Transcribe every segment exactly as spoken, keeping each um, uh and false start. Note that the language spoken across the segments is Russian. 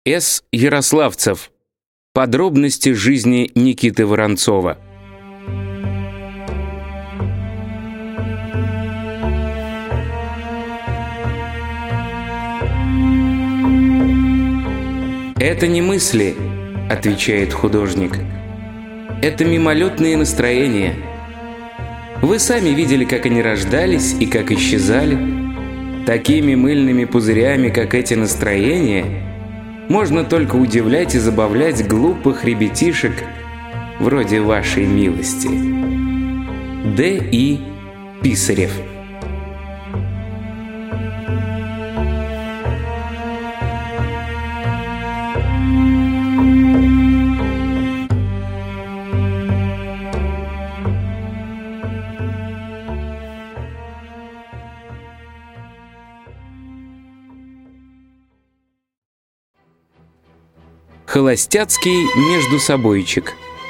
С. Ярославцев. Подробности жизни Никиты Воронцова. «Это не мысли», — отвечает художник. «Это мимолетные настроения. Вы сами видели, как они рождались и как исчезали. Такими мыльными пузырями, как эти настроения, можно только удивлять и забавлять глупых ребятишек вроде вашей милости». Д. И. Писарев. Холостяцкий междусобойчик.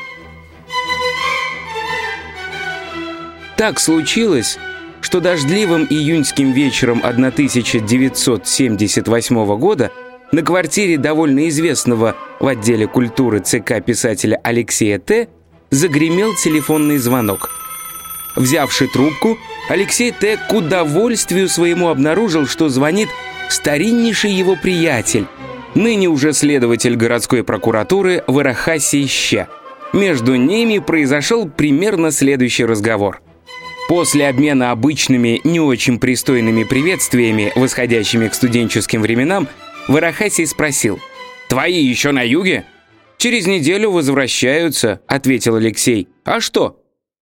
Так случилось, что дождливым июньским вечером тысяча девятьсот семьдесят восьмого года на квартире довольно известного в отделе культуры ЦК писателя Алексея Т. загремел телефонный звонок. Взявши трубку, Алексей Т. к удовольствию своему обнаружил, что звонит стариннейший его приятель, ныне уже следователь городской прокуратуры Варахасий Щ. Между ними произошел примерно следующий разговор. После обмена обычными, не очень пристойными приветствиями, восходящими к студенческим временам, Варахасий спросил: «Твои еще на юге?» «Через неделю возвращаются», — ответил Алексей. «А что?»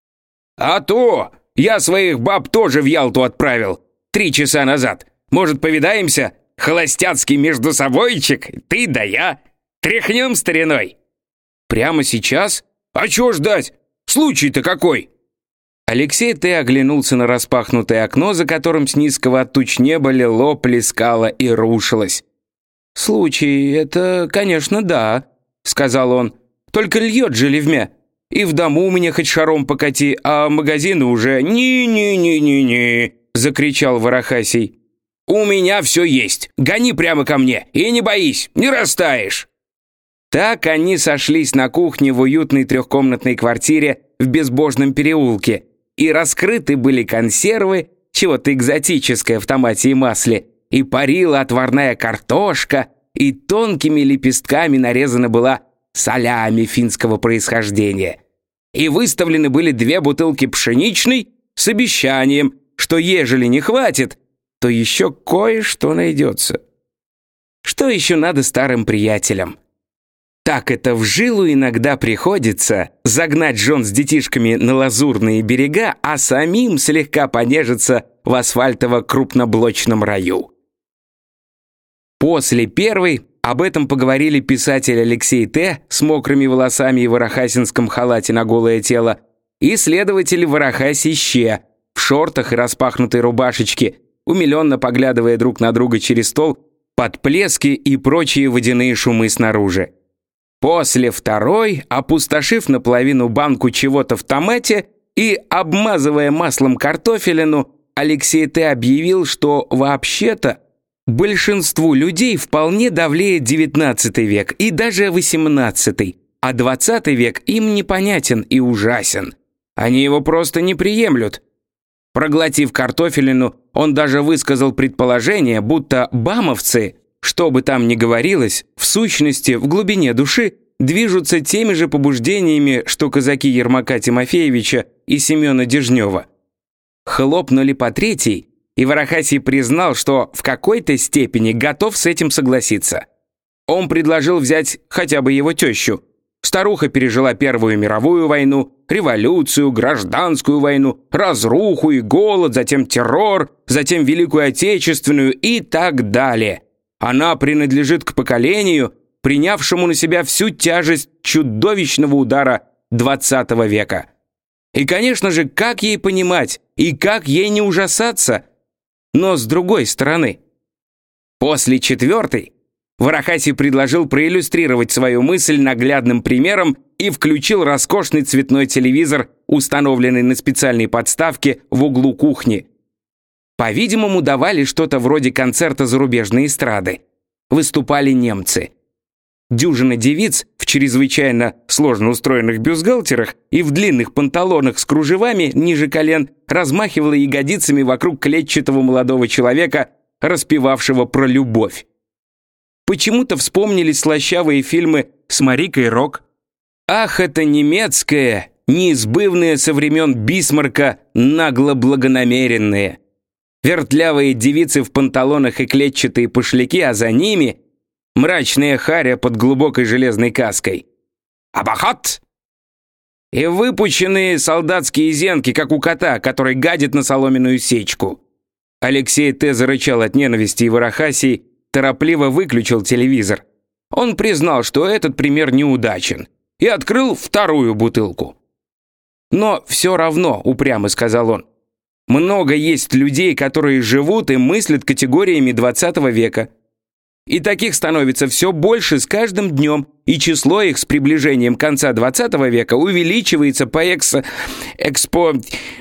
«А то! Я своих баб тоже в Ялту отправил. Три часа назад. Может, повидаемся? Холостяцкий междусобойчик, ты да я. Тряхнем стариной». «Прямо сейчас? А чего ждать? Случай-то какой?» Алексей Т. оглянулся на распахнутое окно, за которым с низкого от туч неба лило, плескало и рушилось. «Случай, это, конечно, да», — сказал он. «Только льет же ливмя. И в дому у меня хоть шаром покати, а магазины уже ни-ни-ни-ни-ни», — закричал Варахасий. «У меня все есть. Гони прямо ко мне и не боись, не растаешь». Так они сошлись на кухне в уютной трехкомнатной квартире в Безбожном переулке, и раскрыты были консервы, чего-то экзотическое в томате и масле, и парила отварная картошка, и тонкими лепестками нарезана была солями финского происхождения. И выставлены были две бутылки пшеничной с обещанием, что ежели не хватит, то еще кое-что найдется. Что еще надо старым приятелям? Так это в жилу иногда приходится загнать жен с детишками на лазурные берега, а самим слегка понежиться в асфальтово-крупноблочном раю. После первой об этом поговорили писатель Алексей Т. с мокрыми волосами и в варахасинском халате на голое тело, и следователь Варахасий Щ. в шортах и распахнутой рубашечке, умиленно поглядывая друг на друга через стол под плески и прочие водяные шумы снаружи. После второй, опустошив наполовину банку чего-то в томате и обмазывая маслом картофелину, Алексей Т. объявил, что вообще-то большинству людей вполне давлеет девятнадцатый век и даже восемнадцатый, а двадцатый век им непонятен и ужасен. Они его просто не приемлют. Проглотив картофелину, он даже высказал предположение, будто бамовцы, что бы там ни говорилось, в сущности, в глубине души, движутся теми же побуждениями, что казаки Ермака Тимофеевича и Семена Дежнева. Хлопнули по третьей, и Варахасий признал, что в какой-то степени готов с этим согласиться. Он предложил взять хотя бы его тещу. Старуха пережила Первую мировую войну, революцию, гражданскую войну, разруху и голод, затем террор, затем Великую Отечественную и так далее. Она принадлежит к поколению, принявшему на себя всю тяжесть чудовищного удара двадцатого века. И, конечно же, как ей понимать и как ей не ужасаться? Но с другой стороны, после четвертой Варахасий предложил проиллюстрировать свою мысль наглядным примером и включил роскошный цветной телевизор, установленный на специальной подставке в углу кухни. По-видимому, давали что-то вроде концерта зарубежной эстрады. Выступали немцы. дюжина девиц в чрезвычайно сложно устроенных бюстгальтерах и в длинных панталонах с кружевами ниже колен размахивала ягодицами вокруг клетчатого молодого человека, распевавшего про любовь. Почему-то вспомнились слащавые фильмы с Марикой Рок. Ах, это немецкое, неизбывное со времен Бисмарка, нагло благонамеренное. Вертлявые девицы в панталонах и клетчатые пошляки, а за ними мрачная харя под глубокой железной каской. Абахат! И выпученные солдатские зенки, как у кота, который гадит на соломенную сечку. Алексей Т. зарычал от ненависти, и Ворохасий торопливо выключил телевизор. Он признал, что этот пример неудачен, и открыл вторую бутылку. «Но все равно», — упрямо сказал он, «много есть людей, которые живут и мыслят категориями двадцатого века. И таких становится все больше с каждым днем, и число их с приближением конца двадцатого века увеличивается по экс... экспо...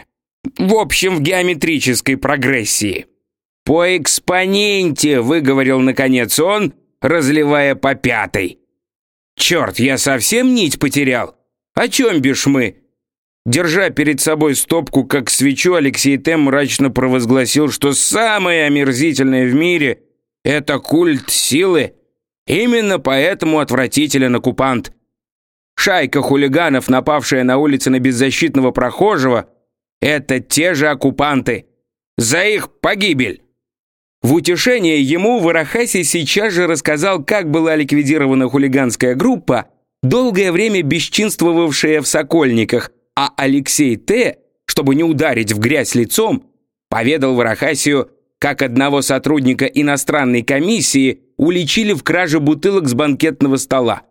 в общем, в геометрической прогрессии». «По экспоненте», — выговорил наконец он, разливая по пятой. «Черт, я совсем нить потерял? О чем бишь мы?» Держа перед собой стопку, как свечу, Алексей Т. мрачно провозгласил, что самое омерзительное в мире — это культ силы. Именно поэтому отвратителен оккупант. Шайка хулиганов, напавшая на улице на беззащитного прохожего, — это те же оккупанты. За их погибель! В утешение ему Ворохасий сейчас же рассказал, как была ликвидирована хулиганская группа, долгое время бесчинствовавшая в Сокольниках, а Алексей Т., чтобы не ударить в грязь лицом, поведал Ворохасию, как одного сотрудника иностранной комиссии уличили в краже бутылок с банкетного стола.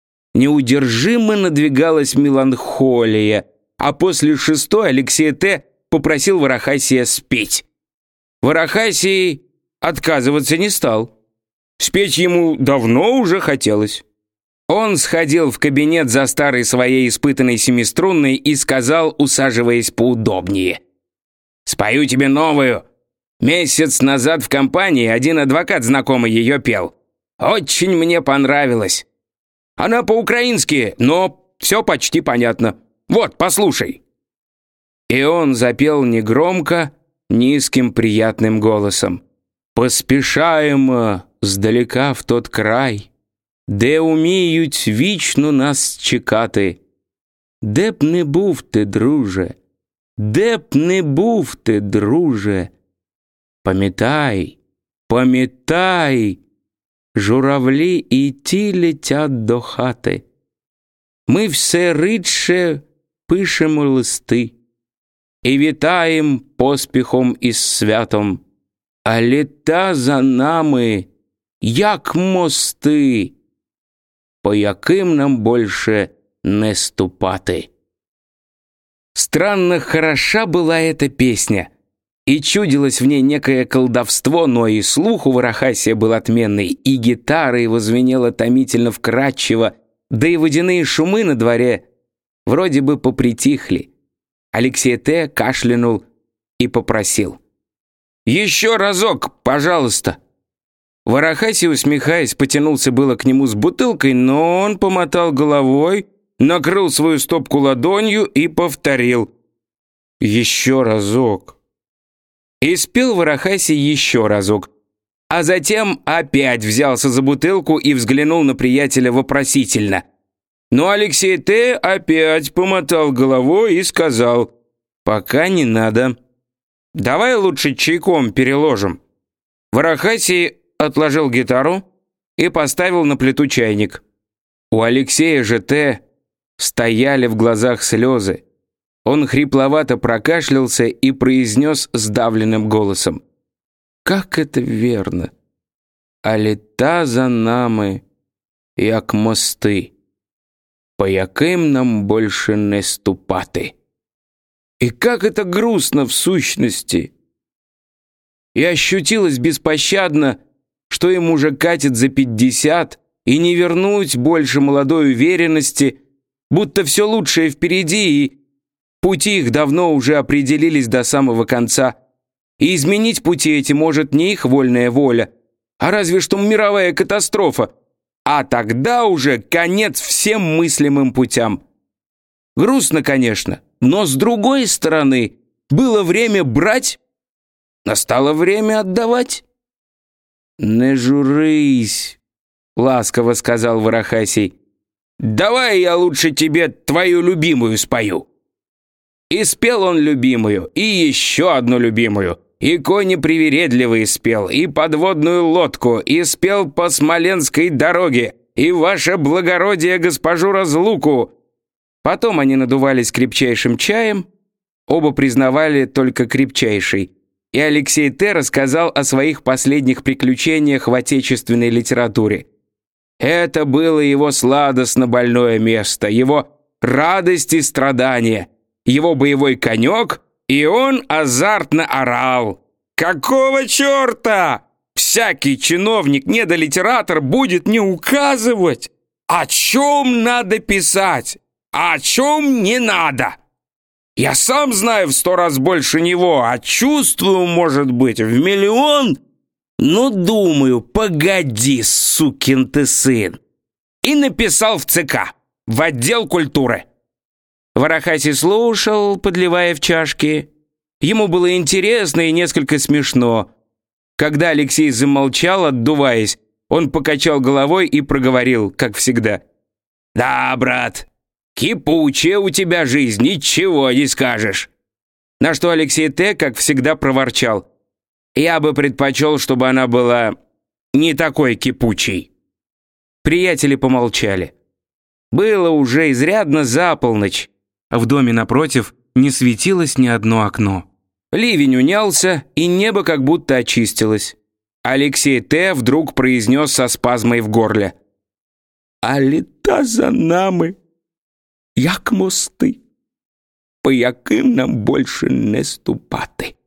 Неудержимо надвигалась меланхолия, а после шестой Алексей Т. попросил Ворохасия спеть. Ворохасий отказываться не стал. Спеть ему давно уже хотелось. Он сходил в кабинет за старой своей испытанной семиструнной и сказал, усаживаясь поудобнее: «Спою тебе новую. Месяц назад в компании один адвокат знакомый ее пел. Очень мне понравилось. Она по-украински, но все почти понятно. Вот, послушай». И он запел негромко, низким приятным голосом: «Поспішаємо здалека в тот край, де уміють вічно нас чекати. Де б не був ти, друже, де б не був ти, друже, пам'ятай, пам'ятай, журавлі і ті летять до хати. Ми все рідше пишемо листи і вітаєм поспіхом із святом, а літа за нами, як мости, по яким нам больше не ступати». Странно хороша была эта песня, и чудилось в ней некое колдовство, но и слух у Ворохасия был отменный, и гитара его звенела томительно вкрадчиво, да и водяные шумы на дворе вроде бы попритихли. Алексей Т. кашлянул и попросил: «Еще разок, пожалуйста». Ворохасий, усмехаясь, потянулся было к нему с бутылкой, но он помотал головой, накрыл свою стопку ладонью и повторил: «Еще разок». И спел Ворохасий еще разок, а затем опять взялся за бутылку и взглянул на приятеля вопросительно. Но Алексей Т. опять помотал головой и сказал: «Пока не надо. Давай лучше чайком переложим». Ворохасий отложил гитару и поставил на плиту чайник. У Алексея же Т. стояли в глазах слезы. Он хрипловато прокашлялся и произнес сдавленным голосом: «Как это верно! А літа за нами, як мости, по яким нам больше не ступати». И как это грустно в сущности! И ощутилось беспощадно, что им уже катит за пятьдесят, и не вернуть больше молодой уверенности, будто все лучшее впереди, и пути их давно уже определились до самого конца. И изменить пути эти может не их вольная воля, а разве что мировая катастрофа. А тогда уже конец всем мыслимым путям. Грустно, конечно, но с другой стороны, было время брать, настало время отдавать. «Не журись», — ласково сказал Ворохасий. «Давай я лучше тебе твою любимую спою». И спел он любимую, и еще одну любимую, и кони привередливые спел, и подводную лодку, и спел по Смоленской дороге, и ваше благородие госпожу разлуку. Потом они надувались крепчайшим чаем, оба признавали только крепчайший, и Алексей Т. рассказал о своих последних приключениях в отечественной литературе. Это было его сладостно больное место, его радость и страдания, его боевой конек, и он азартно орал. «Какого черта? Всякий чиновник, недолитератор, будет мне указывать, о чем надо писать, а о чем не надо. Я сам знаю в сто раз больше него, а чувствую, может быть, в миллион. Ну, думаю, погоди, сукин ты сын». И написал в ЦК, в отдел культуры. Ворохасий слушал, подливая в чашки. Ему было интересно и несколько смешно. Когда Алексей замолчал, отдуваясь, он покачал головой и проговорил, как всегда: «Да, брат, кипучая у тебя жизнь, ничего не скажешь». На что Алексей Т., как всегда, проворчал: «Я бы предпочел, чтобы она была не такой кипучей». Приятели помолчали. Было уже изрядно за полночь. В доме напротив не светилось ни одно окно. Ливень унялся, и небо как будто очистилось. Алексей Т. вдруг произнес со спазмой в горле: «А літа за нами, як мости, по яким нам больше не ступати».